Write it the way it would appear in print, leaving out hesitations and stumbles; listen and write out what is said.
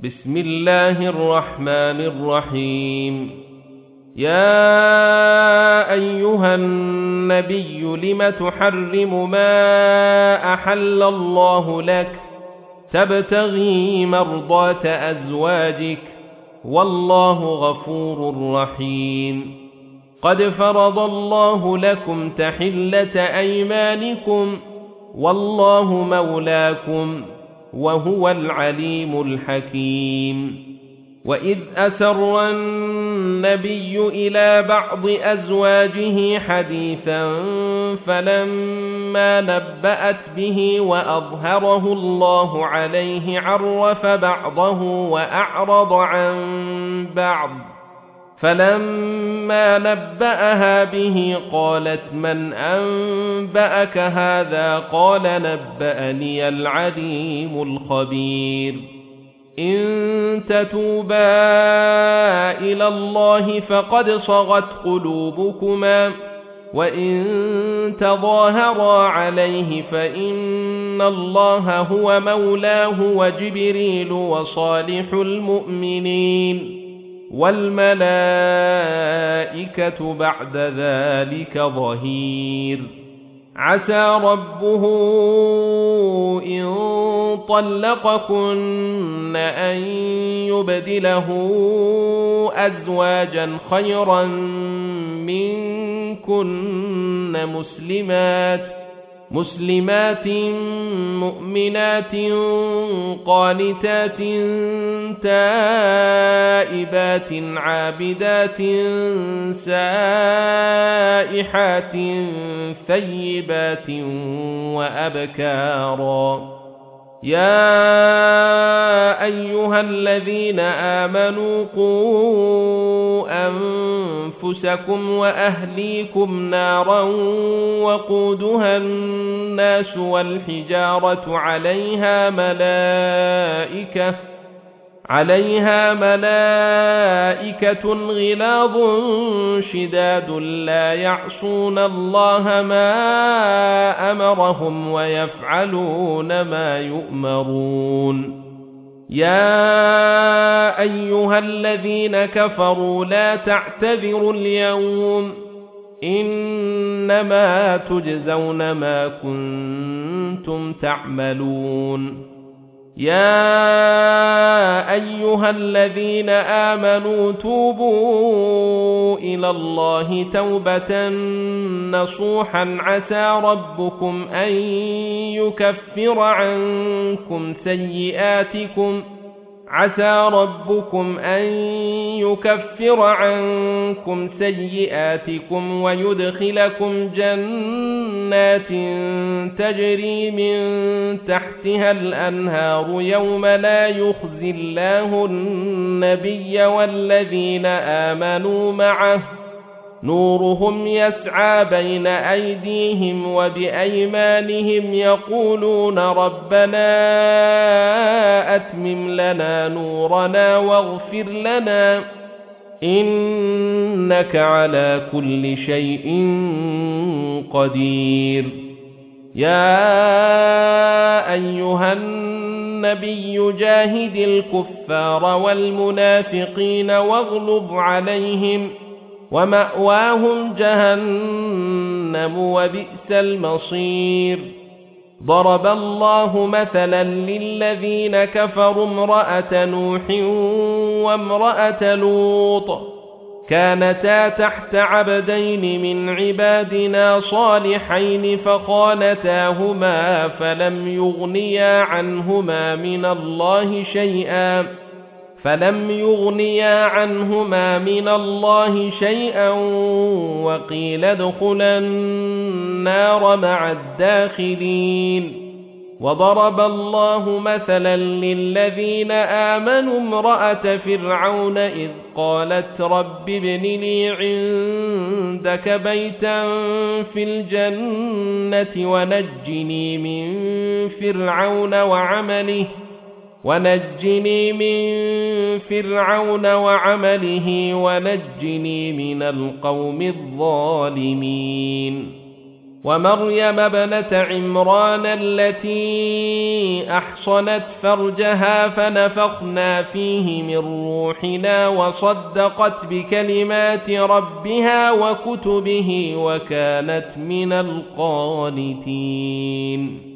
بسم الله الرحمن الرحيم. يا أيها النبي لم تحرم ما أحل الله لك تبتغي مرضات أزواجك والله غفور رحيم. قد فرض الله لكم تحلة أيمانكم والله مولاكم وهو العليم الحكيم. وإذ أسر النبي إلى بعض أزواجه حديثا فلما نبأت به وأظهره الله عليه عرف بعضه وأعرض عن بعض، فلما نبأها به قالت من أنبأك هذا؟ قال نبأني العليم الخبير. إن تتوبا إلى الله فقد صغت قلوبكما وإن تظاهرا عليه فإن الله هو مولاه وجبريل وصالح المؤمنين والملائكة بعد ذلك ظهير. عسى ربه إن طلقكن أن يبدله أزواجا خيرا منكن مسلمات مؤمنات قانتات تائبات عابدات سائحات ثيبات وأبكارا. يا أيها الذين آمنوا قوا أنفسكم وأهليكم نارا وقودها الناس والحجارة عليها ملائكة غلاظ شداد لا يعصون الله ما أمرهم ويفعلون ما يؤمرون. يا أيها الذين كفروا لا تعتذروا اليوم إنما تجزون ما كنتم تعملون. يا أيها الذين آمنوا توبوا إلى الله توبة نصوحا عسى ربكم أن يكفر عنكم سيئاتكم ويدخلكم جنات تجري من تحتها الأنهار يوم لا يخزي الله النبي والذين آمنوا معه نورهم يسعى بين أيديهم وبأيمانهم يقولون ربنا أتمم لنا نورنا واغفر لنا إنك على كل شيء قدير. يا أيها النبي جاهد الكفار والمنافقين واغلظ عليهم ومأواهم جهنم وبئس المصير. ضرب الله مثلا للذين كفروا امرأة نوح وامرأة لوط كانتا تحت عبدين من عبادنا صالحين فخانتاهما فلم يغنيا عنهما من الله شيئا وقيل ادخلا النار مع الداخلين. وضرب الله مثلا للذين آمنوا امرأة فرعون إذ قالت رب ابن لي عندك بيتا في الجنة ونجني من فرعون وعمله ونجني من القوم الظالمين. ومريم ابنة عمران التي أحصنت فرجها فنفخنا فيه من روحنا وصدقت بكلمات ربها وكتبه وكانت من القانتين